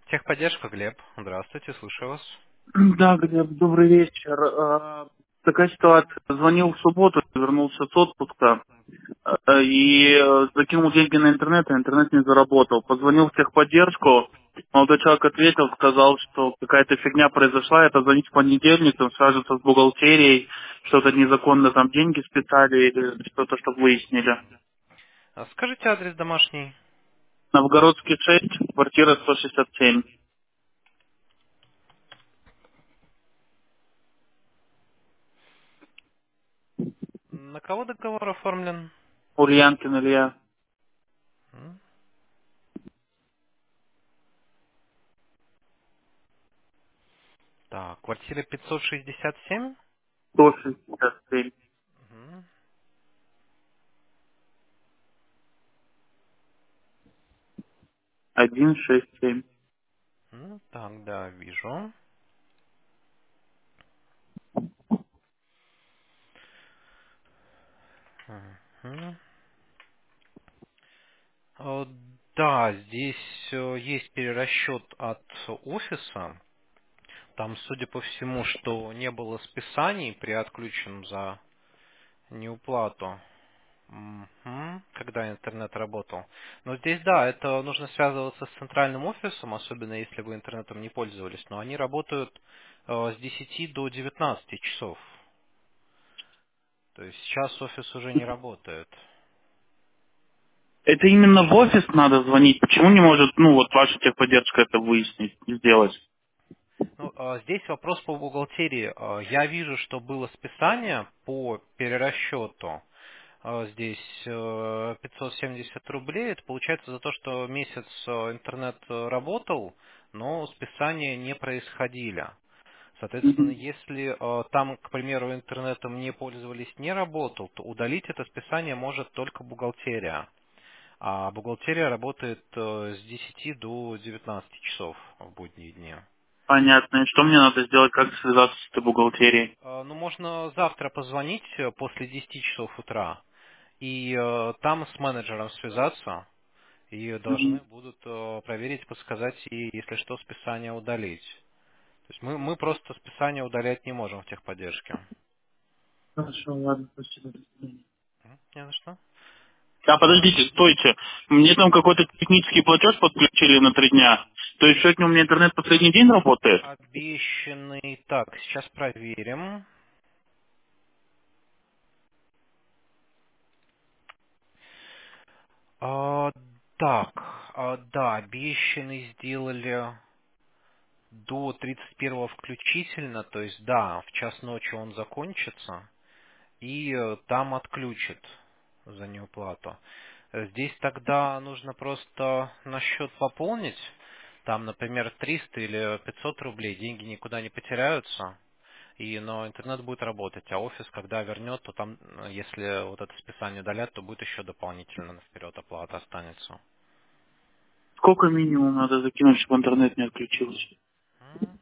Техподдержка, Глеб. Здравствуйте, слушаю вас. Да, Глеб, добрый вечер. Такая ситуация. Звонил в субботу, вернулся с отпуска и закинул деньги на интернет, а интернет не заработал. Позвонил в техподдержку, молодой человек ответил, сказал, что какая-то фигня произошла, это звонить в понедельник, он свяжется с бухгалтерией, что-то незаконно там деньги списали или что-то, чтобы выяснили. Скажите адрес домашний. Новгородский 6, квартира 167, На кого договор оформлен? Ульянкин Илья, М, Так, квартира 567. 167, Мгм. 167. Так, да, вижу. Мгм. Да, здесь есть перерасчет от офиса. Там, судя по всему, что не было списаний при отключенном за неуплату. Когда интернет работал. Но здесь, да, это нужно связываться с центральным офисом, особенно если вы интернетом не пользовались. Но они работают с 10 до 19 часов. То есть сейчас офис уже не работает. Это именно в офис надо звонить. Почему не может, ну, вот ваша техподдержка это выяснить, сделать? Ну, здесь вопрос по бухгалтерии. Я вижу, что было списание по перерасчету. Здесь 570 рублей. Это получается за то, что месяц интернет работал, но списания не происходили. Соответственно, Мгм. если там, к примеру, интернетом не пользовались, не работал, то удалить это списание может только бухгалтерия. А бухгалтерия работает с 10 до 19 часов в будние дни. Понятно. И что мне надо сделать, как связаться с этой бухгалтерией? Ну, можно завтра позвонить после 10 часов утра и там с менеджером связаться, и должны Мгм. будут проверить, подсказать, и если что, списание удалить. То есть мы просто списание удалять не можем в техподдержке. Хорошо, ладно, спасибо. Не за что. А подождите, стойте. Мне там какой-то технический платеж подключили на 3 дня. То есть сегодня у меня интернет последний день работает? Обещанный. Так, сейчас проверим. А, так, да, обещанный сделали до 31 включительно, то есть да, в час ночи он закончится, и там отключат за неуплату. Здесь тогда нужно просто на счет пополнить, там, например, 300 или 500 рублей, деньги никуда не потеряются, но интернет будет работать, а офис, когда вернет, то там, если вот это списание удалят, то будет еще дополнительно вперед оплата останется. Сколько минимум надо закинуть, чтобы интернет не отключился? М.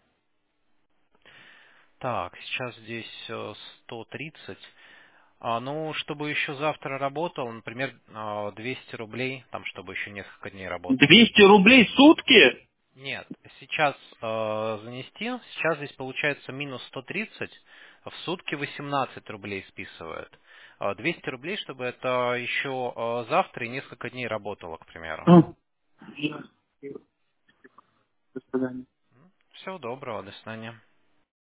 Так, сейчас здесь 130. Ну, чтобы еще завтра работал, например, 200 рублей, там, чтобы еще несколько дней работал. 200 рублей в сутки? Нет, сейчас занести, сейчас здесь получается минус 130, в сутки 18 рублей списывают. 200 рублей, чтобы это еще завтра и несколько дней работало, к примеру. Ясно. До свидания. Всего доброго, до свидания.